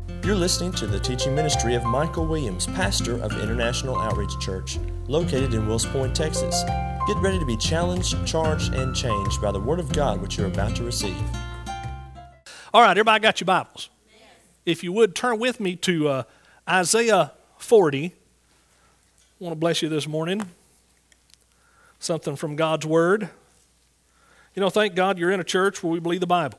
You're listening to the teaching ministry of Michael Williams, pastor of International Outreach Church, located in Wills Point, Texas. Get ready to be challenged, charged, and changed by the Word of God which you're about to receive. All right, everybody got your Bibles? Yes. If you would, turn with me to Isaiah 40. I want to bless you this morning. Something from God's Word. You know, thank God you're in a church where we believe the Bible.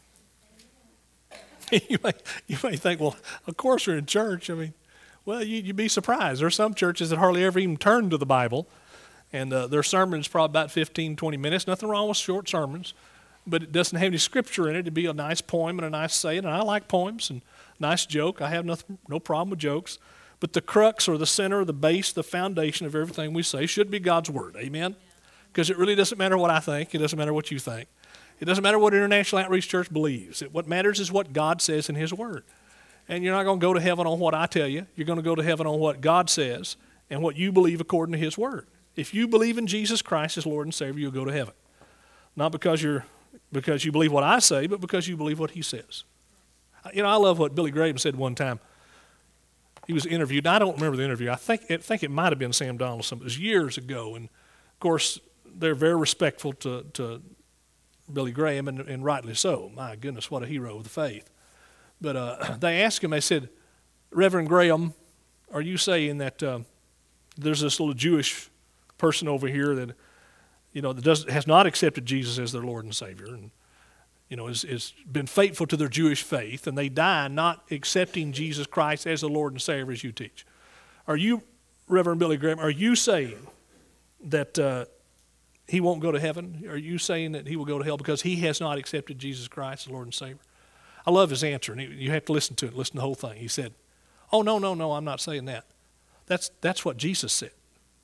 You may think, well, of course you're in church. I mean, well, you'd be surprised. There are some churches that hardly ever even turn to the Bible, and their sermon is probably about 15, 20 minutes. Nothing wrong with short sermons, but it doesn't have any scripture in it. It'd be a nice poem and a nice saying, and I like poems and nice joke. I have no problem with jokes. But the crux or the center, the base, the foundation of everything we say should be God's Word. Amen? Because it really doesn't matter what I think. It doesn't matter what you think. It doesn't matter what International Outreach Church believes. What matters is what God says in His Word. And you're not going to go to heaven on what I tell you. You're going to go to heaven on what God says and what you believe according to His Word. If you believe in Jesus Christ as Lord and Savior, you'll go to heaven. Not because you believe what I say, but because you believe what He says. You know, I love what Billy Graham said one time. He was interviewed. I don't remember the interview. I think it might have been Sam Donaldson. It was years ago. And, of course, they're very respectful to Billy Graham, and rightly so. My goodness, what a hero of the faith. But they asked him, they said, Reverend Graham, are you saying that there's this little Jewish person over here that, you know, has not accepted Jesus as their Lord and Savior, and, you know, has been faithful to their Jewish faith, and they die not accepting Jesus Christ as the Lord and Savior as you teach? Are you, Reverend Billy Graham, are you saying that he won't go to heaven? Are you saying that he will go to hell because he has not accepted Jesus Christ as Lord and Savior? I love his answer, and you have to listen to it, listen to the whole thing. He said, oh, no, I'm not saying that. That's what Jesus said.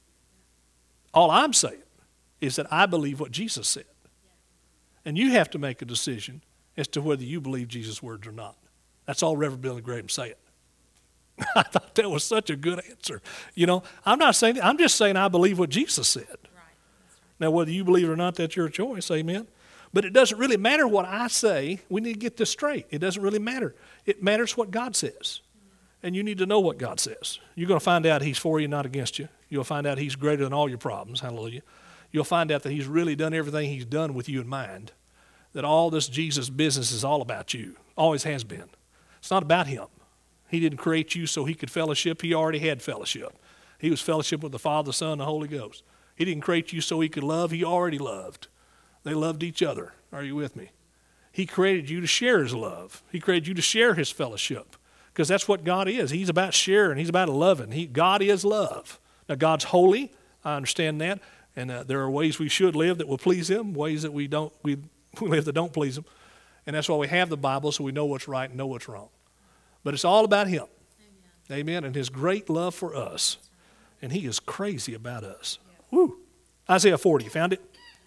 All I'm saying is that I believe what Jesus said. And you have to make a decision as to whether you believe Jesus' words or not. That's all Reverend Billy Graham said. I thought that was such a good answer. You know, I'm not saying that. I'm just saying I believe what Jesus said. Now, whether you believe it or not, that's your choice, amen? But it doesn't really matter what I say. We need to get this straight. It doesn't really matter. It matters what God says. And you need to know what God says. You're going to find out He's for you, not against you. You'll find out He's greater than all your problems, hallelujah. You'll find out that He's really done everything He's done with you in mind, that all this Jesus business is all about you, always has been. It's not about Him. He didn't create you so He could fellowship. He already had fellowship. He was fellowship with the Father, the Son, and the Holy Ghost. He didn't create you so He could love. He already loved. They loved each other. Are you with me? He created you to share His love. He created you to share His fellowship, because that's what God is. He's about sharing. He's about loving. God is love. Now, God's holy. I understand that. And there are ways we should live that will please Him, ways that we live that don't please Him. And that's why we have the Bible, so we know what's right and know what's wrong. But it's all about Him. Amen. And His great love for us. And He is crazy about us. Woo. Isaiah 40, you found it?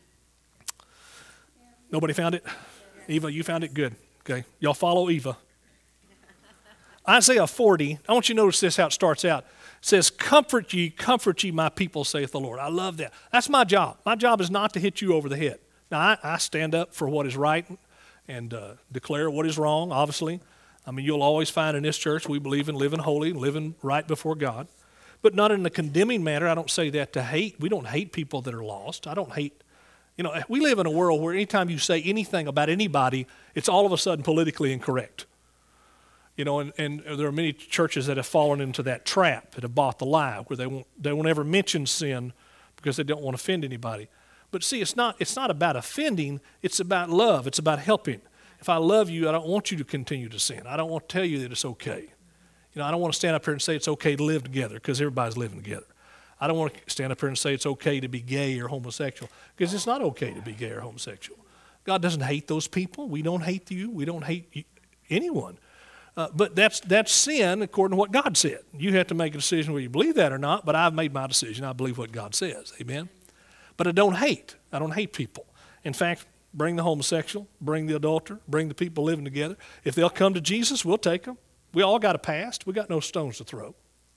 Nobody found it? Eva, you found it? Good. Okay. Y'all follow Eva. Isaiah 40, I want you to notice this, how it starts out. It says, comfort ye, my people, saith the Lord. I love that. That's my job. My job is not to hit you over the head. Now, I stand up for what is right and declare what is wrong, obviously. I mean, you'll always find in this church we believe in living holy, living right before God. But not in a condemning manner. I don't say that to hate. We don't hate people that are lost. I don't hate. You know, we live in a world where anytime you say anything about anybody, it's all of a sudden politically incorrect. You know, and there are many churches that have fallen into that trap, that have bought the lie, where they won't ever mention sin because they don't want to offend anybody. But see, it's not about offending. It's about love. It's about helping. If I love you, I don't want you to continue to sin. I don't want to tell you that it's okay. You know, I don't want to stand up here and say it's okay to live together because everybody's living together. I don't want to stand up here and say it's okay to be gay or homosexual because it's not okay to be gay or homosexual. God doesn't hate those people. We don't hate you. We don't hate anyone. But that's sin according to what God said. You have to make a decision whether you believe that or not, but I've made my decision. I believe what God says. Amen? But I don't hate. I don't hate people. In fact, bring the homosexual, bring the adulterer, bring the people living together. If they'll come to Jesus, we'll take them. We all got a past. We got no stones to throw.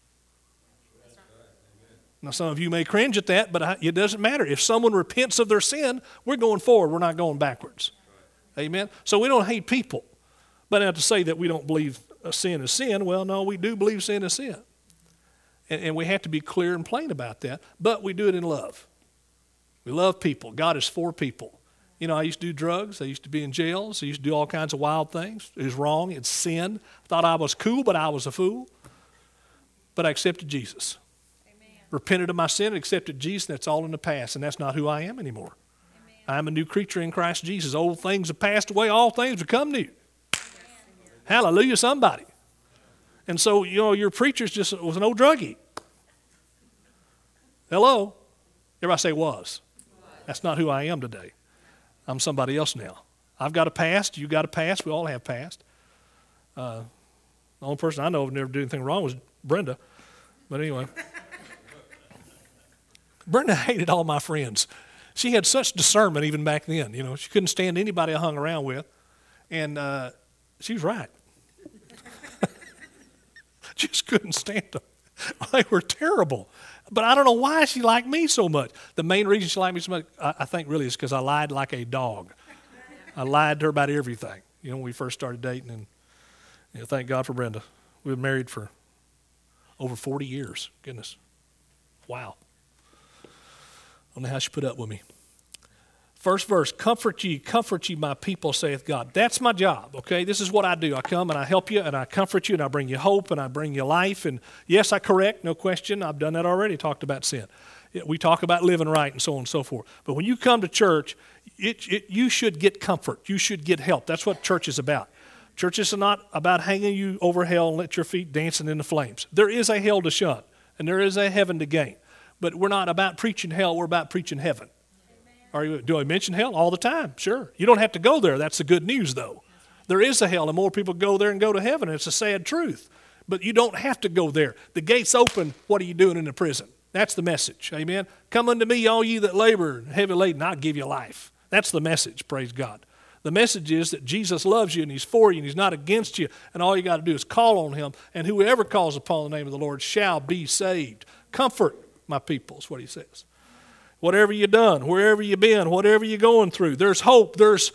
Now, some of you may cringe at that, but it doesn't matter. If someone repents of their sin, we're going forward. We're not going backwards. Amen? So we don't hate people. But not to say that we don't believe sin is sin. Well, no, we do believe sin is sin. And we have to be clear and plain about that. But we do it in love. We love people. God is for people. You know, I used to do drugs. I used to be in jails. I used to do all kinds of wild things. It was wrong. It's sin. Thought I was cool, but I was a fool. But I accepted Jesus. Amen. Repented of my sin and accepted Jesus. And that's all in the past. And that's not who I am anymore. Amen. I am a new creature in Christ Jesus. Old things have passed away. All things become new. Amen. Hallelujah, somebody. And so, you know, your preacher was an old druggie. Hello? Everybody say was. That's not who I am today. I'm somebody else now. I've got a past. You got a past. We all have past. The only person I know of never did anything wrong was Brenda. But anyway. Brenda hated all my friends. She had such discernment even back then. You know, she couldn't stand anybody I hung around with. And she was right. Just couldn't stand them. They were terrible. But I don't know why she liked me so much. The main reason she liked me so much, I think really is because I lied like a dog. I lied to her about everything. You know, when we first started dating, and you know, thank God for Brenda. We've been married for over 40 years. Goodness. Wow. I don't know how she put up with me. First verse, comfort ye, my people, saith God. That's my job, okay? This is what I do. I come and I help you and I comfort you and I bring you hope and I bring you life. And yes, I correct, no question. I've done that already, talked about sin. We talk about living right and so on and so forth. But when you come to church, you should get comfort. You should get help. That's what church is about. Church is not about hanging you over hell and let your feet dancing in the flames. There is a hell to shun and there is a heaven to gain. But we're not about preaching hell, we're about preaching heaven. Do I mention hell? All the time, sure. You don't have to go there. That's the good news, though. There is a hell, and more people go there and go to heaven, and it's a sad truth. But you don't have to go there. The gate's open. What are you doing in the prison? That's the message, amen? Come unto me, all ye that labor and heavy laden, I'll give you life. That's the message, praise God. The message is that Jesus loves you, and he's for you, and he's not against you, and all you got to do is call on him, and whoever calls upon the name of the Lord shall be saved. Comfort my people is what he says. Whatever you've done, wherever you've been, whatever you're going through, there's hope. There's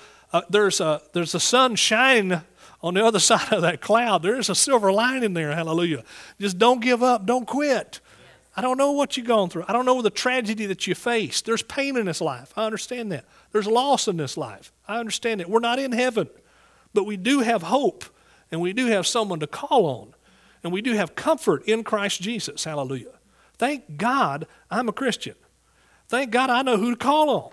the sun shining on the other side of that cloud. There's a silver lining there, hallelujah. Just don't give up. Don't quit. I don't know what you've gone through. I don't know the tragedy that you face. There's pain in this life. I understand that. There's loss in this life. I understand that. We're not in heaven, but we do have hope, and we do have someone to call on, and we do have comfort in Christ Jesus, hallelujah. Thank God I'm a Christian. Thank God I know who to call on.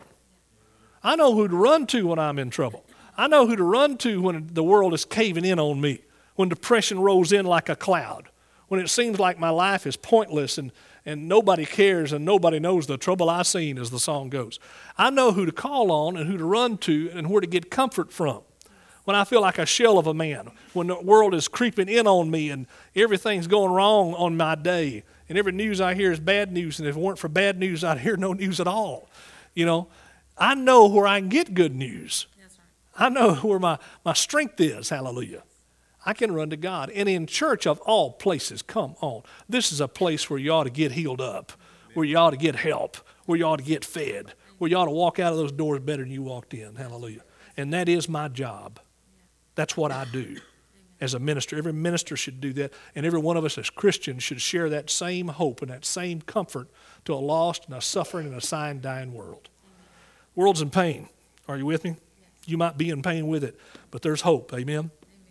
I know who to run to when I'm in trouble. I know who to run to when the world is caving in on me, when depression rolls in like a cloud, when it seems like my life is pointless and nobody cares and nobody knows the trouble I've seen, as the song goes. I know who to call on and who to run to and where to get comfort from. When I feel like a shell of a man, when the world is creeping in on me and everything's going wrong on my day, and every news I hear is bad news, and if it weren't for bad news, I'd hear no news at all. You know, I know where I can get good news. That's right. I know where my strength is, hallelujah. I can run to God. And in church of all places, come on, this is a place where you ought to get healed up, where you ought to get help, where you ought to get fed, where you ought to walk out of those doors better than you walked in, hallelujah. And that is my job. That's what I do. As a minister, every minister should do that, and every one of us as Christians should share that same hope and that same comfort to a lost and a suffering and a sighing, dying world. The world's in pain. Are you with me? You might be in pain with it, but there's hope. Amen?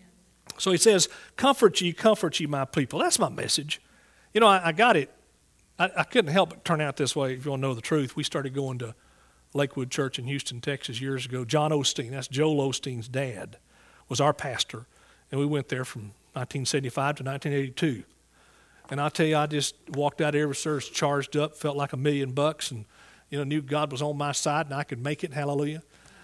So he says, comfort ye, my people. That's my message. You know, I got it. I couldn't help but turn out this way, if you want to know the truth. We started going to Lakewood Church in Houston, Texas years ago. John Osteen, that's Joel Osteen's dad, was our pastor. And we went there from 1975 to 1982. And I'll tell you, I just walked out of every service charged up, felt like $1 million, and you know, knew God was on my side and I could make it, hallelujah.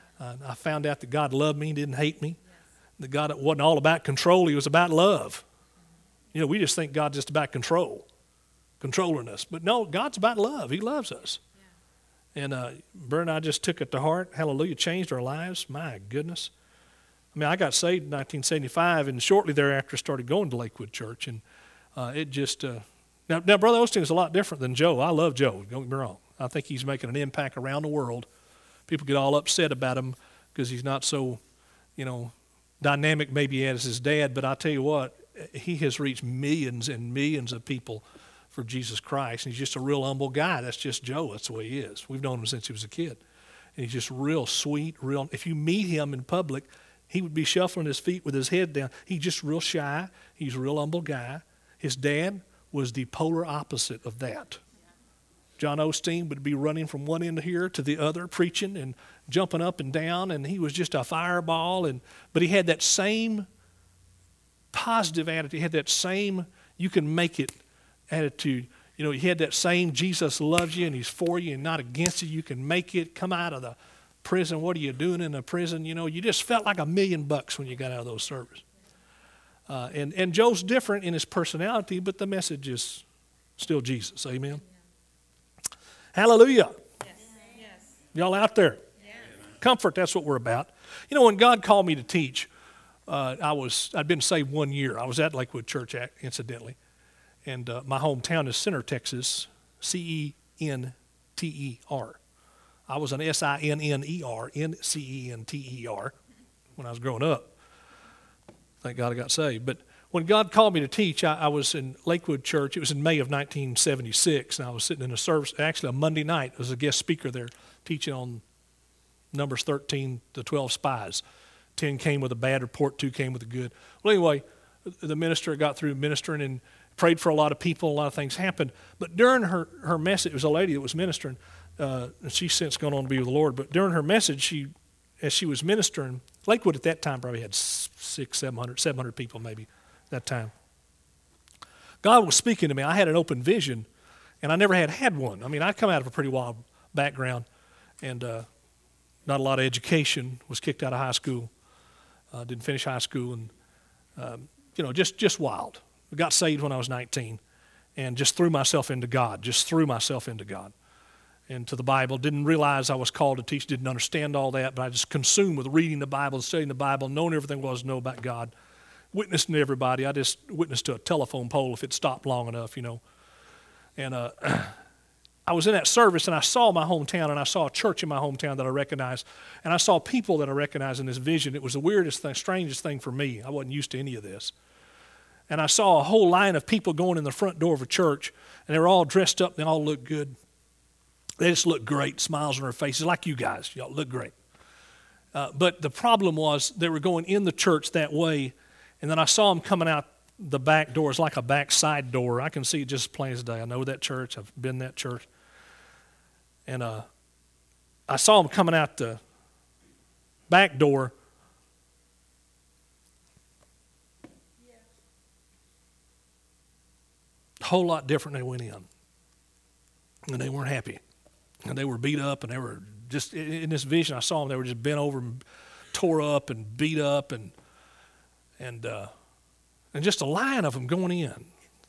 I found out that God loved me, didn't hate me. That God wasn't all about control, he was about love. You know, we just think God's just about control, controlling us. But no, God's about love. He loves us. Yeah. And Bert and I just took it to heart, hallelujah, changed our lives. My goodness. I mean, I got saved in 1975, and shortly thereafter started going to Lakewood Church, and it just now Brother Osteen is a lot different than Joe. I love Joe, don't get me wrong. I think he's making an impact around the world. People get all upset about him because he's not so, you know, dynamic maybe as his dad, but I tell you what, he has reached millions and millions of people for Jesus Christ. And he's just a real humble guy. That's just Joe. That's the way he is. We've known him since he was a kid. And he's just real sweet, real. If you meet him in public, he would be shuffling his feet with his head down. He's just real shy. He's a real humble guy. His dad was the polar opposite of that. John Osteen would be running from one end here to the other, preaching and jumping up and down, and he was just a fireball. But he had that same positive attitude. He had that same you can make it attitude. You know, he had that same Jesus loves you and he's for you and not against you. You can make it. Come out of the prison. What are you doing in the prison? You know, you just felt like $1 million when you got out of those services. And Joe's different in his personality, but the message is still Jesus. Amen. Hallelujah. Yes. Y'all out there? Yes. Comfort, that's what we're about. You know, when God called me to teach, I'd been saved 1 year. I was at Lakewood Church, incidentally. And my hometown is Center, Texas, Center. I was an Sinner, Ncenter when I was growing up. Thank God I got saved. But when God called me to teach, I was in Lakewood Church. It was in May of 1976, and I was sitting in a service, actually a Monday night. I was a guest speaker there teaching on Numbers 13 to 12 spies. 10 came with a bad report, 2 came with a good. Well, anyway, the minister got through ministering and prayed for a lot of people. A lot of things happened. But during her message, it was a lady that was ministering, and she's since gone on to be with the Lord. But during her message, as she was ministering, Lakewood at that time probably had 700 people maybe at that time. God was speaking to me. I had an open vision, and I never had one. I mean, I'd come out of a pretty wild background, and not a lot of education, was kicked out of high school, didn't finish high school, and, just wild. I got saved when I was 19 and just threw myself into God, and to the Bible. Didn't realize I was called to teach, didn't understand all that, but I just consumed with reading the Bible, studying the Bible, knowing everything there was to know about God, witnessing to everybody. I just witnessed to a telephone pole if it stopped long enough, you know. And I was in that service, and I saw my hometown, and I saw a church in my hometown that I recognized, and I saw people that I recognized in this vision. It was the weirdest thing, strangest thing for me. I wasn't used to any of this. And I saw a whole line of people going in the front door of a church, and they were all dressed up, and they all looked good. They just looked great, smiles on their faces, like you guys. Y'all look great. But the problem was they were going in the church that way, and then I saw them coming out the back door. It's like a back side door. I can see it just as plain as day. I know that church. I've been in that church. And I saw them coming out the back door. A whole lot different than they went in. And they weren't happy. And they were beat up, and they were just, in this vision I saw them, they were just bent over and tore up and beat up and just a line of them going in.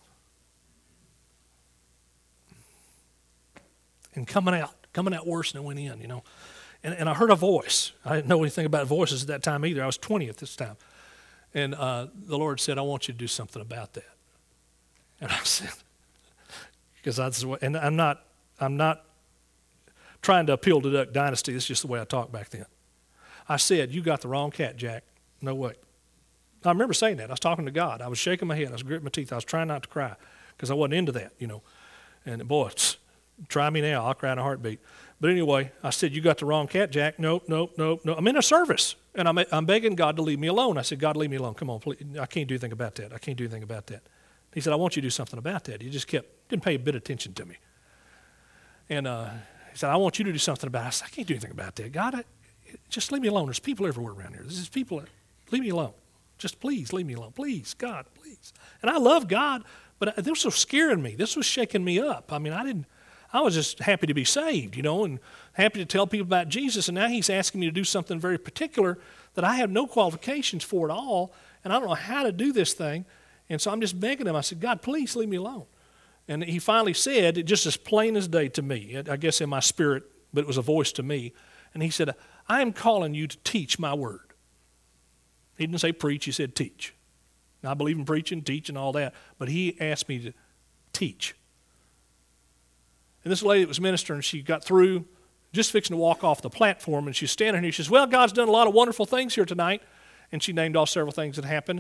And coming out worse than they went in, you know. And I heard a voice. I didn't know anything about voices at that time either. I was 20 at this time. And the Lord said, I want you to do something about that. And I said, because I'm not trying to appeal to Duck Dynasty. It's just the way I talked back then. I said, you got the wrong cat, Jack. No way. I remember saying that. I was talking to God. I was shaking my head. I was gritting my teeth. I was trying not to cry because I wasn't into that, you know. And boy, try me now. I'll cry in a heartbeat. But anyway, I said, you got the wrong cat, Jack. No. I'm in a service, and I'm begging God to leave me alone. I said, God, leave me alone. Come on, please. I can't do anything about that. He said, I want you to do something about that. He just didn't pay a bit of attention to me. And he said, I want you to do something about it. I said, I can't do anything about that. God, just leave me alone. There's people everywhere around here. There's people. Leave me alone. Just please leave me alone. Please, God, please. And I love God, but this was scaring me. This was shaking me up. I mean, I was just happy to be saved, you know, and happy to tell people about Jesus. And now he's asking me to do something very particular that I have no qualifications for at all, and I don't know how to do this thing. And so I'm just begging him. I said, God, please leave me alone. And he finally said, just as plain as day to me, I guess in my spirit, but it was a voice to me. And he said, I am calling you to teach my word. He didn't say preach, he said teach. Now, I believe in preaching, teaching, all that, but he asked me to teach. And this lady that was ministering, she got through, just fixing to walk off the platform, and she's standing here. She says, well, God's done a lot of wonderful things here tonight. And she named off several things that happened.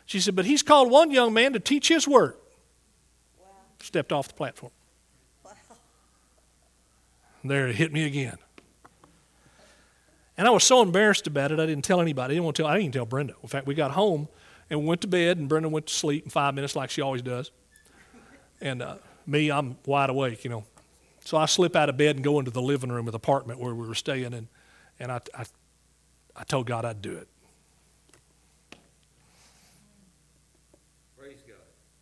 She said, but he's called one young man to teach his word. Wow. Stepped off the platform. Wow. There, it hit me again. And I was so embarrassed about it, I didn't tell anybody. I didn't even tell Brenda. In fact, we got home and went to bed, and Brenda went to sleep in 5 minutes like she always does. And me, I'm wide awake, you know. So I slip out of bed and go into the living room of the apartment where we were staying, and I told God I'd do it. Praise God.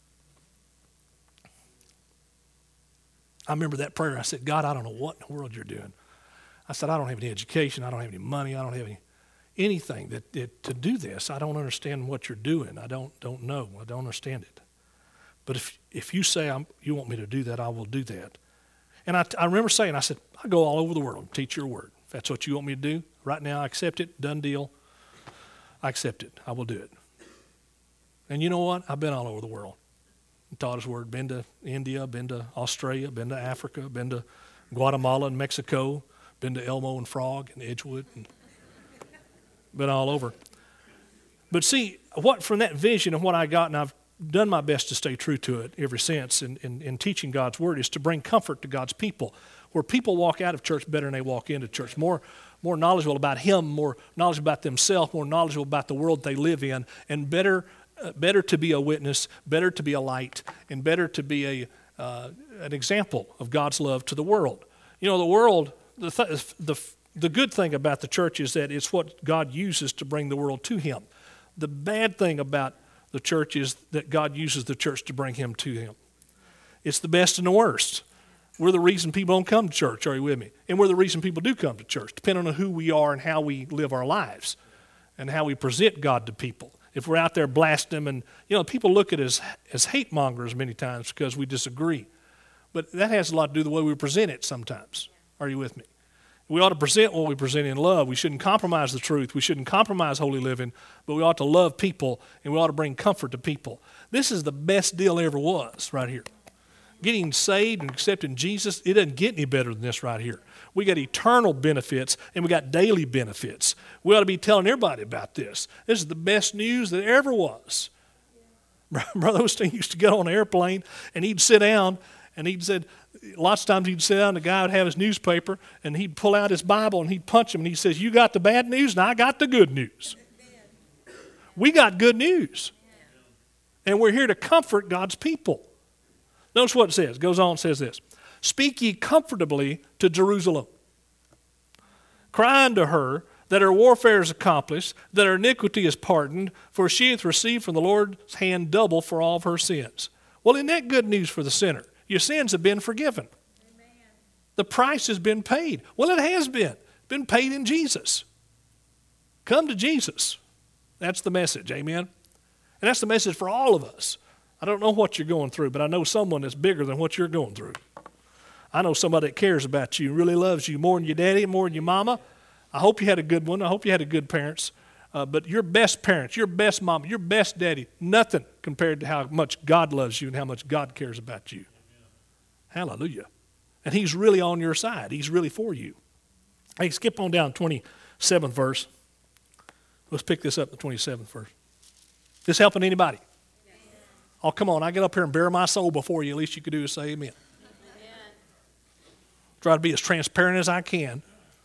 I remember that prayer. I said, God, I don't know what in the world you're doing. I said, I don't have any education. I don't have any money. I don't have anything to do this. I don't understand what you're doing. I don't know. I don't understand it. But if you say you want me to do that, I will do that. And I remember saying, I said, I go all over the world and teach your word. If that's what you want me to do, right now I accept it. Done deal. I accept it. I will do it. And you know what? I've been all over the world. Taught his word. Been to India, been to Australia, been to Africa, been to Guatemala and Mexico, been to Elmo and Frog and Edgewood, and been all over. But see, what from that vision and what I got, and I've done my best to stay true to it ever since in teaching God's word, is to bring comfort to God's people, where people walk out of church better than they walk into church, more knowledgeable about Him, more knowledgeable about themselves, more knowledgeable about the world they live in, and better to be a witness, better to be a light, and better to be an example of God's love to the world. You know, the world, the good thing about the church is that it's what God uses to bring the world to Him. The bad thing about the church is that God uses the church to bring Him to Him. It's the best and the worst. We're the reason people don't come to church, are you with me? And we're the reason people do come to church, depending on who we are and how we live our lives and how we present God to people. If we're out there blasting them, and you know, people look at us as hate mongers many times because we disagree. But that has a lot to do with the way we present it sometimes. Are you with me? We ought to present what we present in love. We shouldn't compromise the truth. We shouldn't compromise holy living, but we ought to love people, and we ought to bring comfort to people. This is the best deal there ever was right here. Getting saved and accepting Jesus, it doesn't get any better than this right here. We got eternal benefits, and we got daily benefits. We ought to be telling everybody about this. This is the best news that ever was. Brother Osteen used to get on an airplane, and he'd sit down, and he'd said, lots of times he'd sit down, and the guy would have his newspaper, and he'd pull out his Bible, and he'd punch him, and he says, you got the bad news, and I got the good news. We got good news. And we're here to comfort God's people. Notice what it says. It goes on and says this. Speak ye comfortably to Jerusalem, crying to her that her warfare is accomplished, that her iniquity is pardoned, for she hath received from the Lord's hand double for all of her sins. Well, isn't that good news for the sinner? Your sins have been forgiven. Amen. The price has been paid. Well, it has been paid in Jesus. Come to Jesus. That's the message, amen? And that's the message for all of us. I don't know what you're going through, but I know someone that's bigger than what you're going through. I know somebody that cares about you, really loves you more than your daddy, more than your mama. I hope you had a good one. I hope you had a good parents. But your best parents, your best mama, your best daddy, nothing compared to how much God loves you and how much God cares about you. Amen. Hallelujah. And He's really on your side. He's really for you. Hey, skip on down to 27th verse. Let's pick this up, the 27th verse. This helping anybody? Oh, come on, I get up here and bare my soul before you. At least you could do is say amen. Try to be as transparent as I can.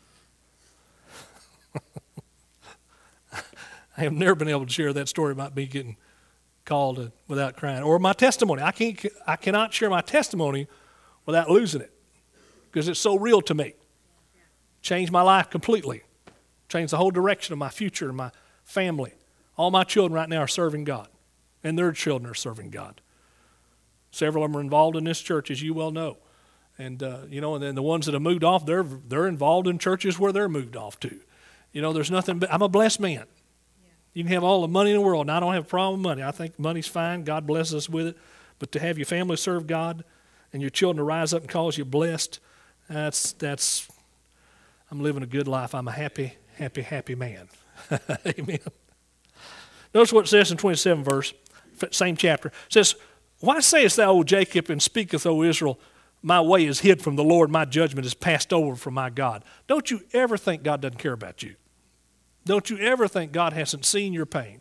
I have never been able to share that story about me getting called without crying. Or my testimony. I cannot share my testimony without losing it because it's so real to me. Changed my life completely. Changed the whole direction of my future and my family. All my children right now are serving God. And their children are serving God. Several of them are involved in this church, as you well know. And, and then the ones that have moved off, they're involved in churches where they're moved off to. You know, there's nothing, I'm a blessed man. Yeah. You can have all the money in the world, and I don't have a problem with money. I think money's fine. God blesses us with it. But to have your family serve God and your children to rise up and call you blessed, that's I'm living a good life. I'm a happy, happy, happy man. Amen. Notice what it says in 27th verse. Same chapter. It says, why sayest thou, O Jacob, and speaketh, O Israel, my way is hid from the Lord, my judgment is passed over from my God. Don't you ever think God doesn't care about you. Don't you ever think God hasn't seen your pain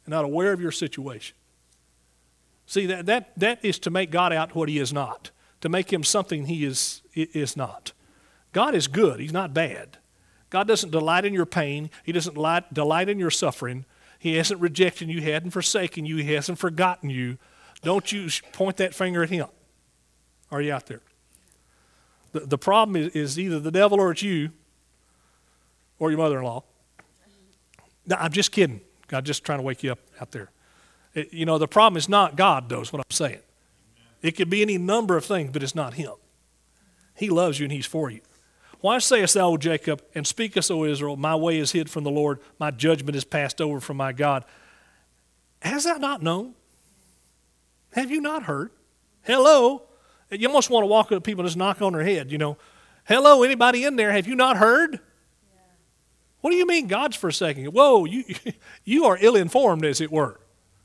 and not aware of your situation. See, that is to make God out what he is not, to make him something he is not. God is good. He's not bad. God doesn't delight in your pain. He doesn't delight in your suffering. He hasn't rejected you. He hasn't forsaken you. He hasn't forgotten you. Don't you point that finger at him. Are you out there? The problem is either the devil or it's you or your mother-in-law. No, I'm just kidding. I'm just trying to wake you up out there. The problem is not God, though, is what I'm saying. It could be any number of things, but it's not him. He loves you and he's for you. Why sayest thou, O Jacob, and speakest, O Israel, my way is hid from the Lord, my judgment is passed over from my God. Has thou not known? Have you not heard? Hello? You almost want to walk up to people and just knock on their head, Hello, anybody in there? Have you not heard? Yeah. What do you mean God's forsaking you? Whoa, you are ill-informed, as it were.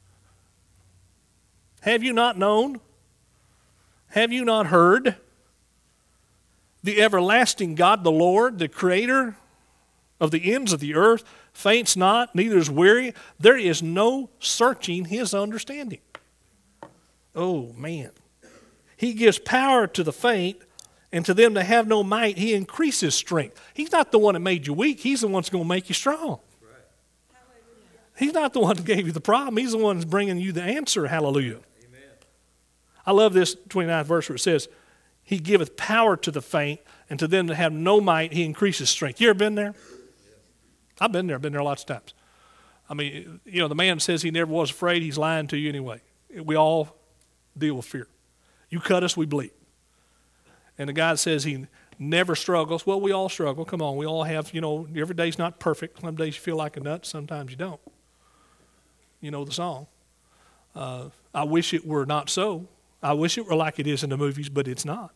Have you not known? Have you not heard? The everlasting God, the Lord, the creator of the ends of the earth, faints not, neither is weary. There is no searching his understanding. Oh, man. He gives power to the faint, and to them that have no might, he increases strength. He's not the one that made you weak. He's the one that's going to make you strong. He's not the one that gave you the problem. He's the one that's bringing you the answer. Hallelujah. Amen. I love this 29th verse where it says, he giveth power to the faint, and to them that have no might, he increases strength. You ever been there? I've been there. I've been there lots of times. I mean, the man says he never was afraid. He's lying to you anyway. We all deal with fear. You cut us, we bleed. And the guy that says he never struggles, well, we all struggle. Come on, we all have, every day's not perfect. Some days you feel like a nut, sometimes you don't. You know the song. I wish it were not so. I wish it were like it is in the movies, but it's not.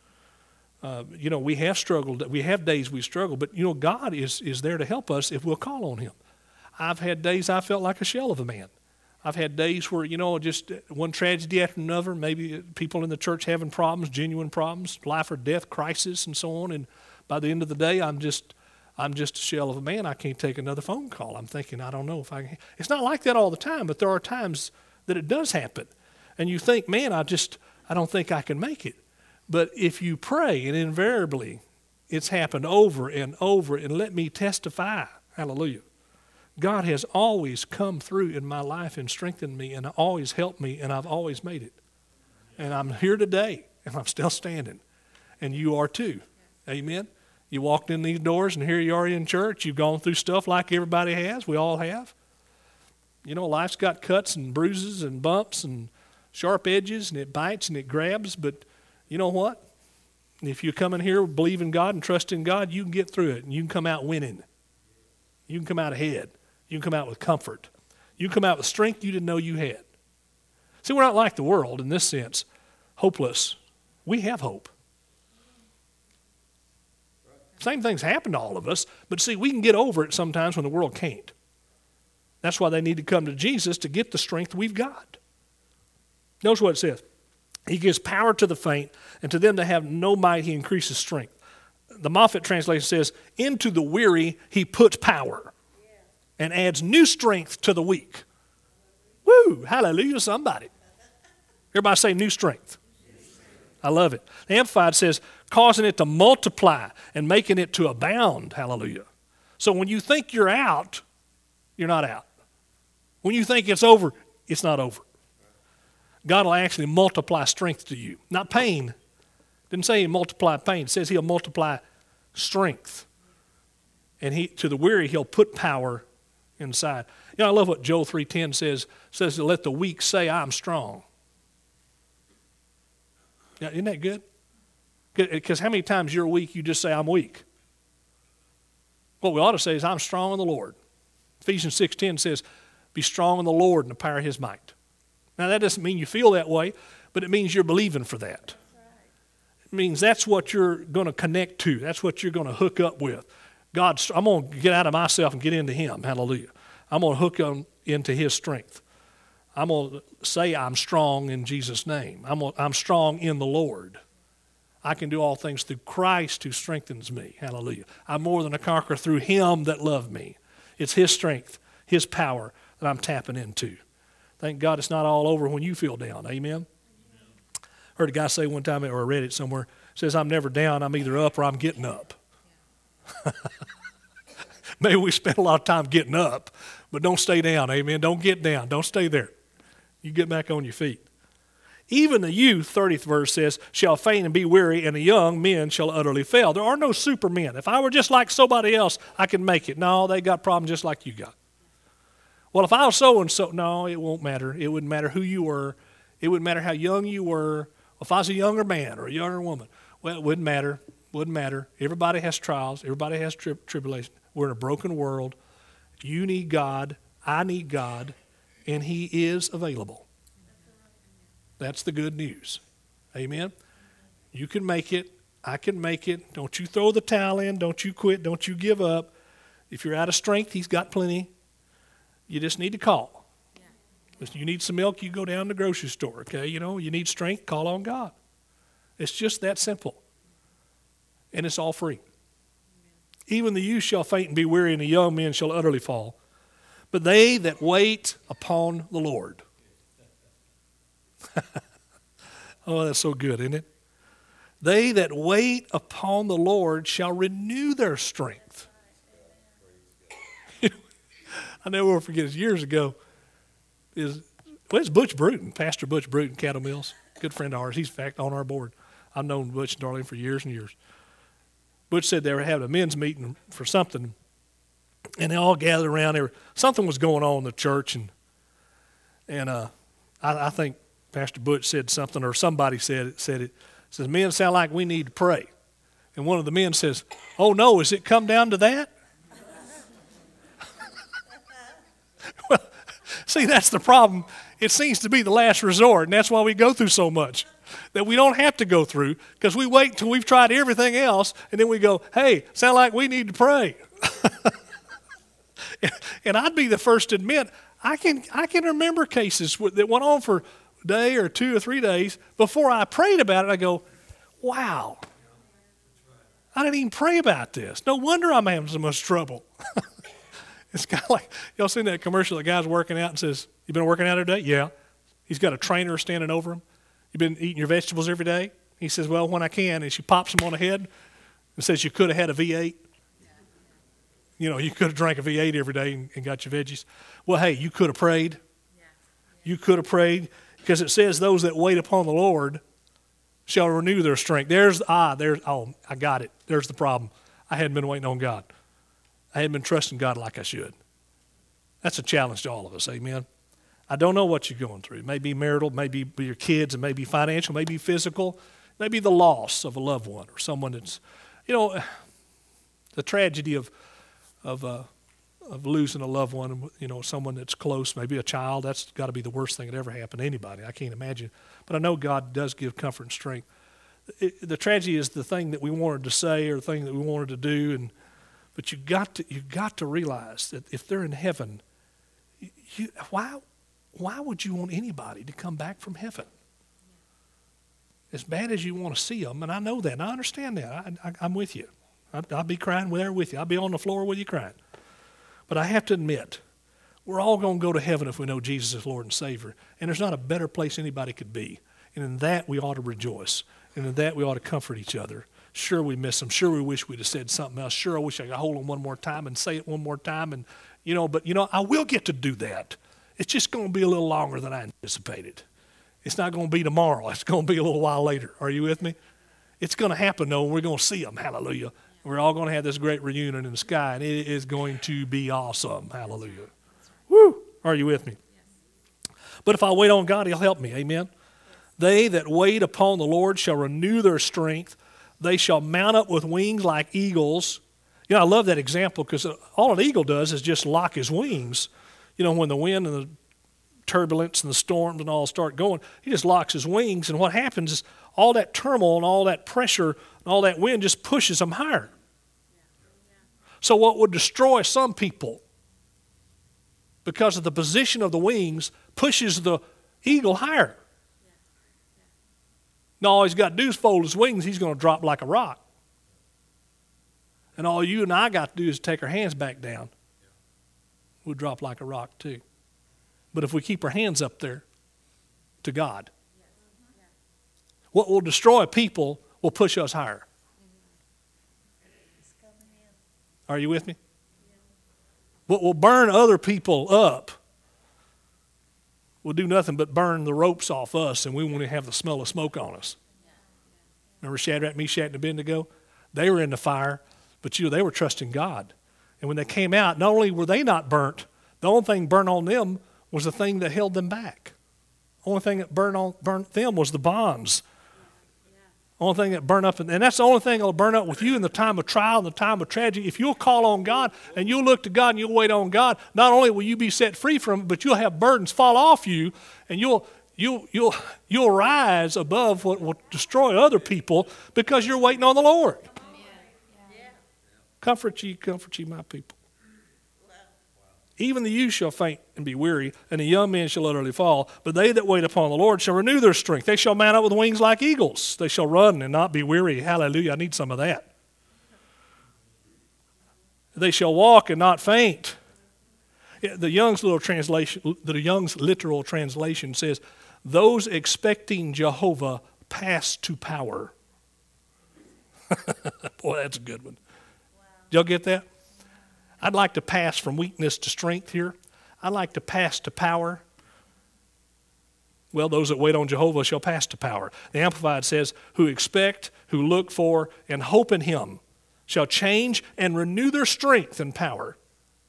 We have struggled. We have days we struggle, but, God is there to help us if we'll call on him. I've had days I felt like a shell of a man. I've had days where, just one tragedy after another, maybe people in the church having problems, genuine problems, life or death crisis and so on. And by the end of the day, I'm just a shell of a man. I can't take another phone call. I'm thinking, I don't know if I can. It's not like that all the time, but there are times that it does happen. And you think, man, I don't think I can make it. But if you pray, and invariably it's happened over and over, and let me testify, hallelujah. God has always come through in my life and strengthened me and always helped me, and I've always made it. And I'm here today, and I'm still standing. And you are too. Amen? You walked in these doors, and here you are in church. You've gone through stuff like everybody has. We all have. Life's got cuts and bruises and bumps and sharp edges, and it bites and it grabs. But you know what? If you come in here believing God and trusting God, you can get through it, and you can come out winning. You can come out ahead. You can come out with comfort. You can come out with strength you didn't know you had. See, we're not like the world in this sense, hopeless. We have hope. Same things happen to all of us, but see, we can get over it sometimes when the world can't. That's why they need to come to Jesus to get the strength we've got. Notice what it says. He gives power to the faint, and to them that have no might, he increases strength. The Moffat translation says, into the weary, he puts power and adds new strength to the weak. Woo, hallelujah, somebody. Everybody say new strength. I love it. The Amplified says, causing it to multiply and making it to abound. Hallelujah. So when you think you're out, you're not out. When you think it's over, it's not over. God will actually multiply strength to you. Not pain. Didn't say he multiply pain. It says he'll multiply strength. And to the weary, he'll put power inside. I love what Joel 3:10 says. It says, let the weak say, I'm strong. Yeah, isn't that good? Because how many times you're weak, you just say, I'm weak? What we ought to say is, I'm strong in the Lord. Ephesians 6:10 says, be strong in the Lord and the power of his might. Now, that doesn't mean you feel that way, but it means you're believing for that. It means that's what you're going to connect to. That's what you're going to hook up with. God, I'm going to get out of myself and get into him. Hallelujah. I'm going to hook into his strength. I'm going to say I'm strong in Jesus' name. I'm strong in the Lord. I can do all things through Christ who strengthens me. Hallelujah. I'm more than a conqueror through him that loved me. It's his strength, his power that I'm tapping into. Thank God it's not all over when you feel down. Amen? Heard a guy say one time, or I read it somewhere, says, I'm never down, I'm either up or I'm getting up. Maybe we spend a lot of time getting up, but don't stay down, amen? Don't get down, don't stay there. You get back on your feet. Even the youth, 30th verse says, shall faint and be weary, and the young men shall utterly fail. There are no supermen. If I were just like somebody else, I could make it. No, they got problems just like you got. Well, if I was so-and-so, no, it won't matter. It wouldn't matter who you were. It wouldn't matter how young you were. If I was a younger man or a younger woman, well, it wouldn't matter. Wouldn't matter. Everybody has trials. Everybody has tribulation. We're in a broken world. You need God. I need God. And He is available. That's the good news. Amen? You can make it. I can make it. Don't you throw the towel in. Don't you quit. Don't you give up. If you're out of strength, He's got plenty. You just need to call. If you need some milk, you go down to the grocery store, okay? You know, you need strength, call on God. It's just that simple. And it's all free. Even the youth shall faint and be weary, and the young men shall utterly fall. But they that wait upon the Lord. Oh, that's so good, isn't it? They that wait upon the Lord shall renew their strength. I never will forget, years ago, it's Butch Bruton, Pastor Butch Bruton, Cattle Mills, good friend of ours. He's, in fact, on our board. I've known Butch and Darlene for years and years. Butch said they were having a men's meeting for something, and they all gathered around. Something was going on in the church, and I think Pastor Butch said something, or somebody said it. Says, men sound like we need to pray. And one of the men says, oh, no, has it come down to that? Well, see, that's the problem. It seems to be the last resort, and that's why we go through so much. That we don't have to go through, because we wait until we've tried everything else, and then we go, hey, sound like we need to pray. And I'd be the first to admit, I can remember cases that went on for a day or 2 or 3 days. Before I prayed about it, I go, wow, I didn't even pray about this. No wonder I'm having so much trouble. It's kind of like, y'all seen that commercial, the guy's working out and says, you been working out today? Yeah. He's got a trainer standing over him. You been eating your vegetables every day? He says, well, when I can. And she pops him on the head and says, you could have had a V8. You know, you could have drank a V8 every day and got your veggies. Well, hey, you could have prayed. You could have prayed, because it says those that wait upon the Lord shall renew their strength. I got it. There's the problem. I hadn't been waiting on God. I hadn't been trusting God like I should. That's a challenge to all of us, amen? I don't know what you're going through. It may be marital, maybe your kids, it may be financial, maybe physical, maybe the loss of a loved one or someone that's, you know, the tragedy of losing a loved one, you know, someone that's close, maybe a child. That's got to be the worst thing that ever happened to anybody. I can't imagine. But I know God does give comfort and strength. The tragedy is the thing that we wanted to say or the thing that we wanted to do, but you got to realize that if they're in heaven, why would you want anybody to come back from heaven? As bad as you want to see them, and I know that, and I understand that. I'm with you. I'll be crying there with you. I'll be on the floor with you crying. But I have to admit, we're all going to go to heaven if we know Jesus is Lord and Savior. And there's not a better place anybody could be. And in that, we ought to rejoice. And in that, we ought to comfort each other. Sure, we miss them. Sure, we wish we'd have said something else. Sure, I wish I could hold them one more time and say it one more time. And, but I will get to do that. It's just going to be a little longer than I anticipated. It's not going to be tomorrow. It's going to be a little while later. Are you with me? It's going to happen, though, and we're going to see them. Hallelujah. We're all going to have this great reunion in the sky, and it is going to be awesome. Hallelujah. Woo! Are you with me? But if I wait on God, He'll help me. Amen? They that wait upon the Lord shall renew their strength. They shall mount up with wings like eagles. I love that example, because all an eagle does is just lock his wings. When the wind and the turbulence and the storms and all start going, he just locks his wings, and what happens is all that turmoil and all that pressure and all that wind just pushes them higher. So what would destroy some people, because of the position of the wings, pushes the eagle higher. Now all he's got to do is fold his wings. He's going to drop like a rock. And all you and I got to do is take our hands back down. We'll drop like a rock too. But if we keep our hands up there to God, what will destroy people will push us higher. Are you with me? What will burn other people up will do nothing but burn the ropes off us, and we won't even have the smell of smoke on us. Remember Shadrach, Meshach, and Abednego? They were in the fire, but they were trusting God. And when they came out, not only were they not burnt, the only thing burnt on them was the thing that held them back. The only thing that burnt them was the bonds. Only thing that burn up, and that's the only thing that will burn up with you in the time of trial, in the time of tragedy. If you'll call on God and you'll look to God and you'll wait on God, not only will you be set free from it, but you'll have burdens fall off you, and you'll rise above what will destroy other people because you're waiting on the Lord. Comfort ye, my people. Even the youth shall faint and be weary, and the young men shall utterly fall. But they that wait upon the Lord shall renew their strength. They shall mount up with wings like eagles. They shall run and not be weary. Hallelujah, I need some of that. They shall walk and not faint. The Young's literal translation says, those expecting Jehovah pass to power. Boy, that's a good one. Did y'all get that? I'd like to pass from weakness to strength here. I'd like to pass to power. Well, those that wait on Jehovah shall pass to power. The Amplified says, who expect, who look for, and hope in him shall change and renew their strength and power.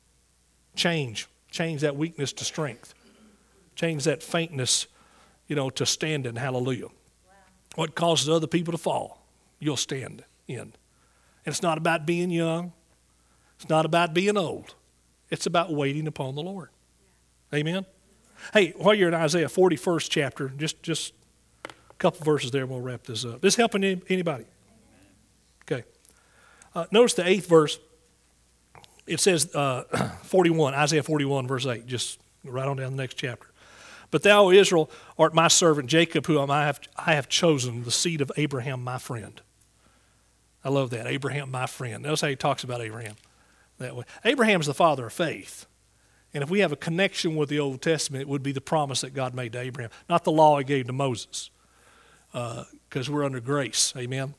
Change that weakness to strength. Change that faintness, to stand in. Hallelujah. Wow. What causes other people to fall, you'll stand in. And it's not about being young. It's not about being old. It's about waiting upon the Lord. Amen? Hey, while you're in Isaiah 41st chapter, just a couple verses there and we'll wrap this up. This helping anybody? Okay. Notice the 8th verse. It says 41, Isaiah 41, verse 8. Just right on down the next chapter. But thou, Israel, art my servant Jacob, whom I have chosen, the seed of Abraham, my friend. I love that. Abraham, my friend. Notice how he talks about Abraham that way. Abraham's the father of faith. And if we have a connection with the Old Testament, it would be the promise that God made to Abraham, not the law he gave to Moses, because we're under grace. Amen?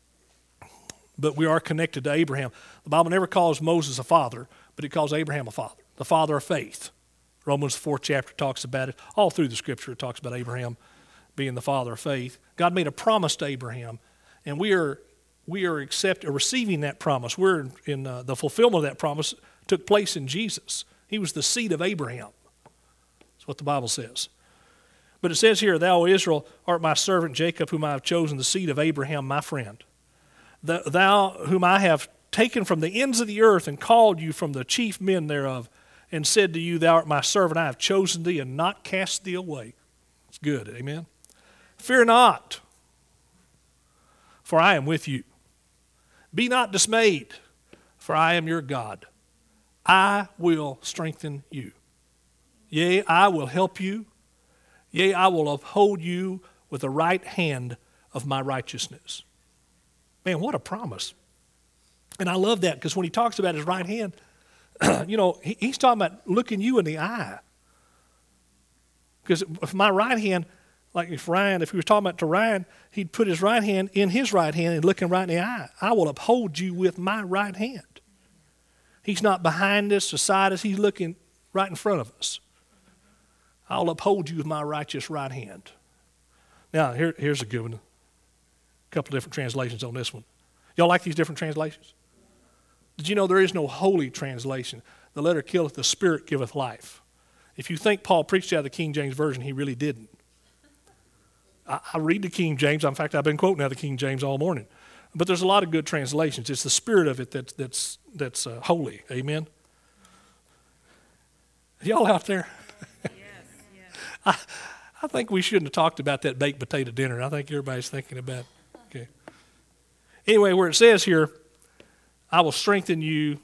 But we are connected to Abraham. The Bible never calls Moses a father, but it calls Abraham a father, the father of faith. Romans 4th chapter talks about it. All through the Scripture it talks about Abraham being the father of faith. God made a promise to Abraham, and we are receiving that promise. We're in the fulfillment of that promise took place in Jesus. He was the seed of Abraham. That's what the Bible says. But it says here, thou, Israel, art my servant Jacob, whom I have chosen, the seed of Abraham, my friend. Thou, whom I have taken from the ends of the earth and called you from the chief men thereof, and said to you, thou art my servant, I have chosen thee and not cast thee away. It's good, amen? Fear not, for I am with you. Be not dismayed, for I am your God. I will strengthen you. Yea, I will help you. Yea, I will uphold you with the right hand of my righteousness. Man, what a promise. And I love that because when he talks about his right hand, he's talking about looking you in the eye. Because if my right hand, like if he was talking about to Ryan, he'd put his right hand in his right hand and look him right in the eye. I will uphold you with my right hand. He's not behind us, beside us. He's looking right in front of us. I'll uphold you with my righteous right hand. Now, here's a good one. A couple different translations on this one. Y'all like these different translations? Did you know there is no holy translation? The letter killeth, the spirit giveth life. If you think Paul preached out of the King James Version, he really didn't. I read the King James. In fact, I've been quoting out of the King James all morning. But there's a lot of good translations. It's the spirit of it that's holy. Amen? Y'all out there? Yes. I think we shouldn't have talked about that baked potato dinner. I think everybody's thinking about it. Okay. Anyway, where it says here, I will strengthen you,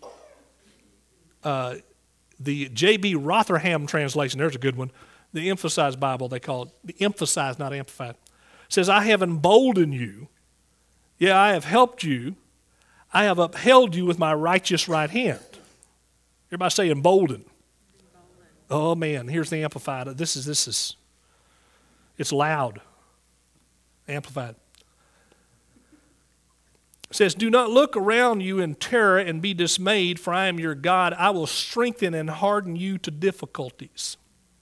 the J.B. Rotherham translation, there's a good one. The Emphasized Bible, they call it, the Emphasized, not Amplified, says, I have emboldened you. Yeah, I have helped you. I have upheld you with my righteous right hand. Everybody say emboldened. Oh man, here's the Amplified. It's loud. Amplified. It says, do not look around you in terror and be dismayed, for I am your God. I will strengthen and harden you to difficulties.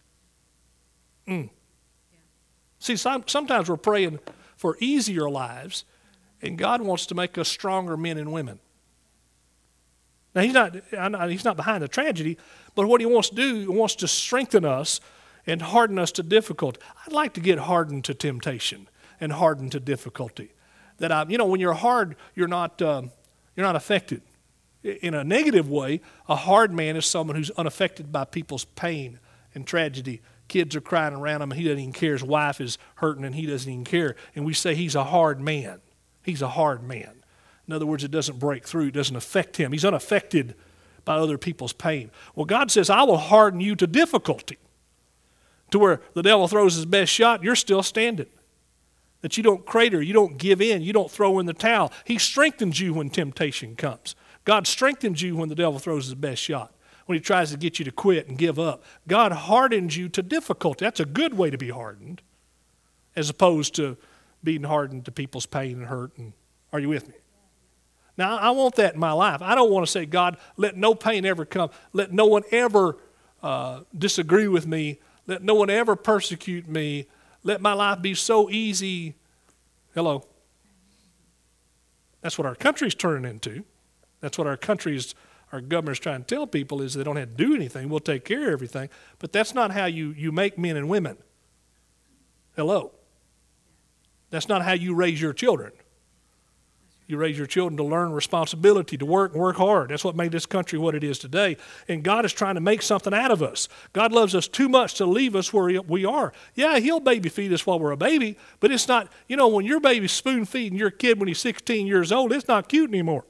See, sometimes we're praying for easier lives, and God wants to make us stronger men and women. Now, he's not behind the tragedy, but what he wants to do, he wants to strengthen us and harden us to difficulty. I'd like to get hardened to temptation and hardened to difficulty. When you're hard, you're not affected. In a negative way, a hard man is someone who's unaffected by people's pain and tragedy. Kids are crying around him, and he doesn't even care. His wife is hurting, and he doesn't even care. And we say he's a hard man. He's a hard man. In other words, it doesn't break through. It doesn't affect him. He's unaffected by other people's pain. Well, God says, I will harden you to difficulty, to where the devil throws his best shot, you're still standing. That you don't crater, you don't give in, you don't throw in the towel. He strengthens you when temptation comes. God strengthens you when the devil throws his best shot, when he tries to get you to quit and give up. God hardens you to difficulty. That's a good way to be hardened, as opposed to being hardened to people's pain and hurt. Are you with me? Now, I want that in my life. I don't want to say, God, let no pain ever come. Let no one ever disagree with me. Let no one ever persecute me. Let my life be so easy. Hello. That's what our country's turning into. That's what our government's trying to tell people is they don't have to do anything. We'll take care of everything. But that's not how you make men and women. Hello. That's not how you raise your children. You raise your children to learn responsibility, to work and work hard. That's what made this country what it is today. And God is trying to make something out of us. God loves us too much to leave us where we are. Yeah, he'll baby feed us while we're a baby, but it's not, when your baby's spoon feeding your kid when he's 16 years old, it's not cute anymore.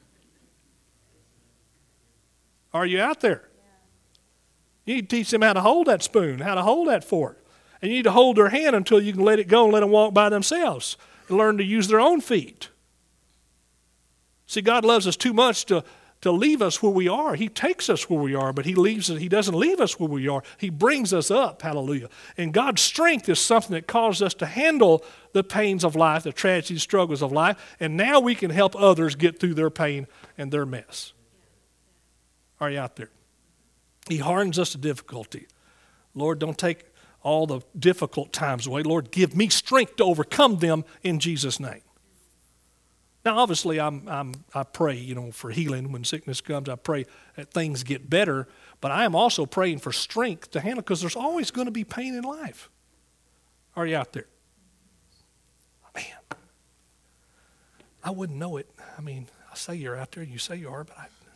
Are you out there? You need to teach them how to hold that spoon, how to hold that fork. And you need to hold their hand until you can let it go and let them walk by themselves and learn to use their own feet. See, God loves us too much to leave us where we are. He takes us where we are, but He doesn't leave us where we are. He brings us up, hallelujah. And God's strength is something that causes us to handle the pains of life, the tragedies, struggles of life, and now we can help others get through their pain and their mess. Are you out there? He hardens us to difficulty. Lord, don't take all the difficult times away. Lord, give me strength to overcome them in Jesus' name. Now, obviously, I pray, for healing when sickness comes. I pray that things get better. But I am also praying for strength to handle, because there's always going to be pain in life. Are you out there? Man, I wouldn't know it. I say you're out there, and you say you are, but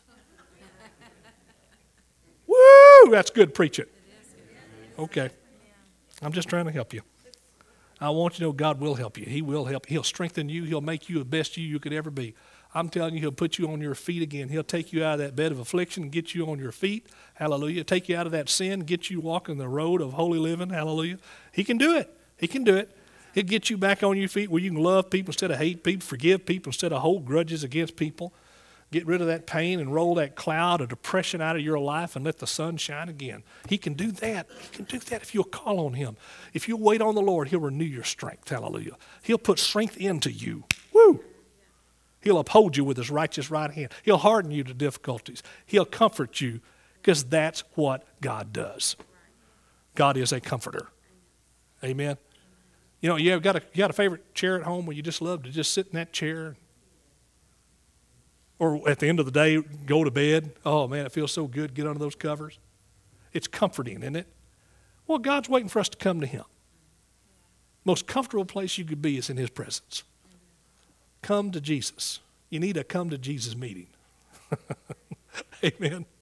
Woo! That's good preaching. Okay. I'm just trying to help you. I want you to know God will help you. He will help you. He'll strengthen you. He'll make you the best you could ever be. I'm telling you, He'll put you on your feet again. He'll take you out of that bed of affliction and get you on your feet. Hallelujah. Take you out of that sin, get you walking the road of holy living. Hallelujah. He can do it. He can do it. He'll get you back on your feet where you can love people instead of hate people, forgive people instead of hold grudges against people. Get rid of that pain and roll that cloud of depression out of your life and let the sun shine again. He can do that. He can do that if you'll call on Him. If you wait on the Lord, He'll renew your strength. Hallelujah. He'll put strength into you. Woo! He'll uphold you with His righteous right hand. He'll harden you to difficulties. He'll comfort you, because that's what God does. God is a comforter. Amen. You got a favorite chair at home where you just love to just sit in that chair? Or at the end of the day, go to bed. Oh, man, it feels so good. Get under those covers. It's comforting, isn't it? Well, God's waiting for us to come to Him. Most comfortable place you could be is in His presence. Come to Jesus. You need a come to Jesus meeting. Amen.